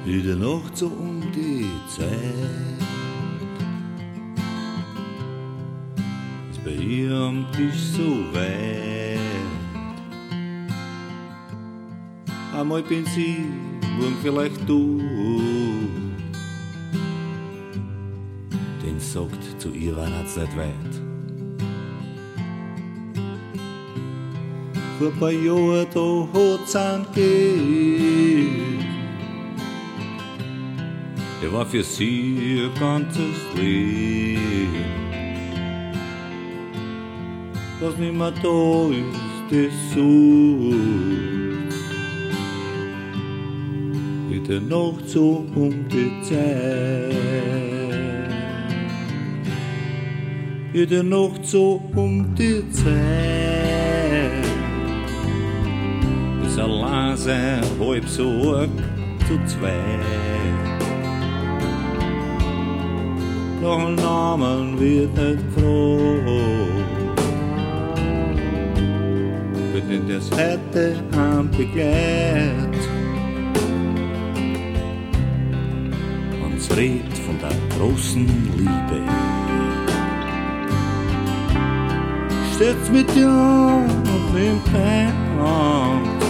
in der Nacht so um die Zeit ist bei ihr am Tisch so weit. Einmal bin sie, morgen vielleicht du. Den sagt zu ihr Weihnachtsleid nicht weit. Vor ein paar Jahren da hat's einen gegeben. Der war für sie ihr ganzes Leben. Was nimmer da ist, das sucht. In der Nacht so um die Zeit. In der Nacht so um die Zeit. Ist allein sein, halb so arg zu zweit. Noch ein Namen wird nicht gefragt. Wird denn das heute am begleit? Uns redet von der großen Liebe. Steht's mit dir und nimmt keine Hand.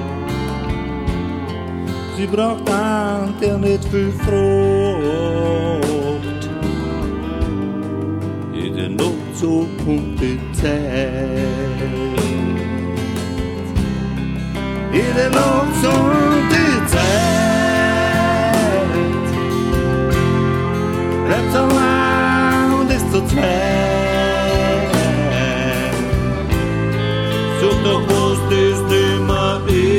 Sie braucht einen, der nicht viel fragt. Jede Nacht so um die Zeit. Jede Nacht so um die Zeit. Bleibt allein und ist zu zweit. Sucht doch was das nimmer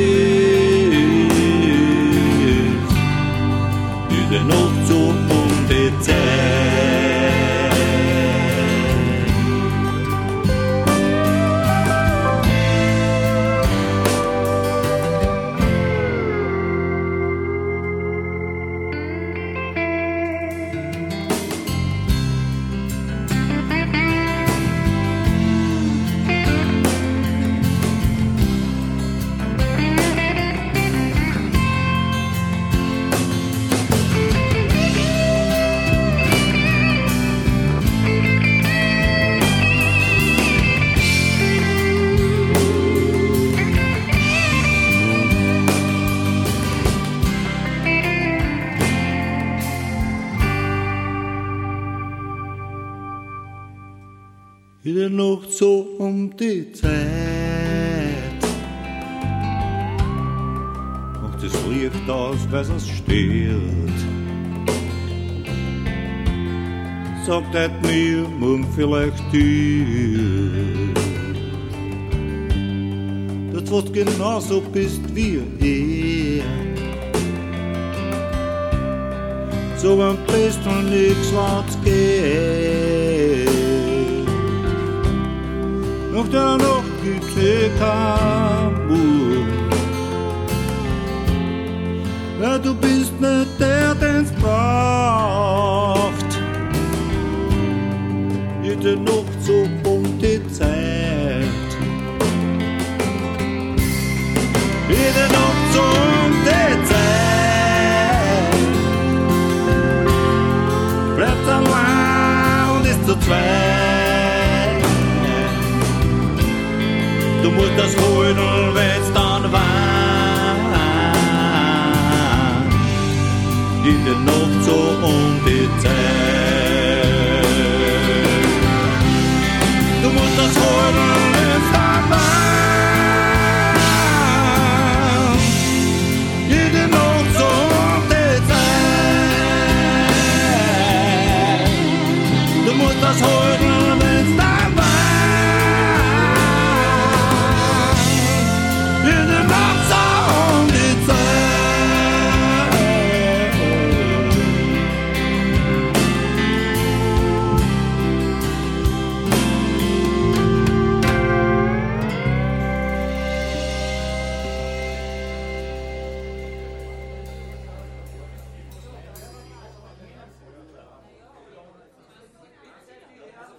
ist. Jede Nacht so um die Zeit. In der Nacht so um die Zeit macht das Licht aus, weil es stört. Sagt halt mir, morgen vielleicht dir, dass du genauso bist wie er. So am besten nix was geht. Nach der Nacht gibt's kein Mut. Ja, du bist nicht der, den's braucht. Jede Nacht so um die Zeit. Jede Nacht so um die Zeit. Bleibt allein und ist zu zweit. Du musst das holen, wenn's dann war. In der Nacht so um die Zeit. Du musst das holen, wenn's dann war. In der Nacht so um die Zeit. Du musst das holen.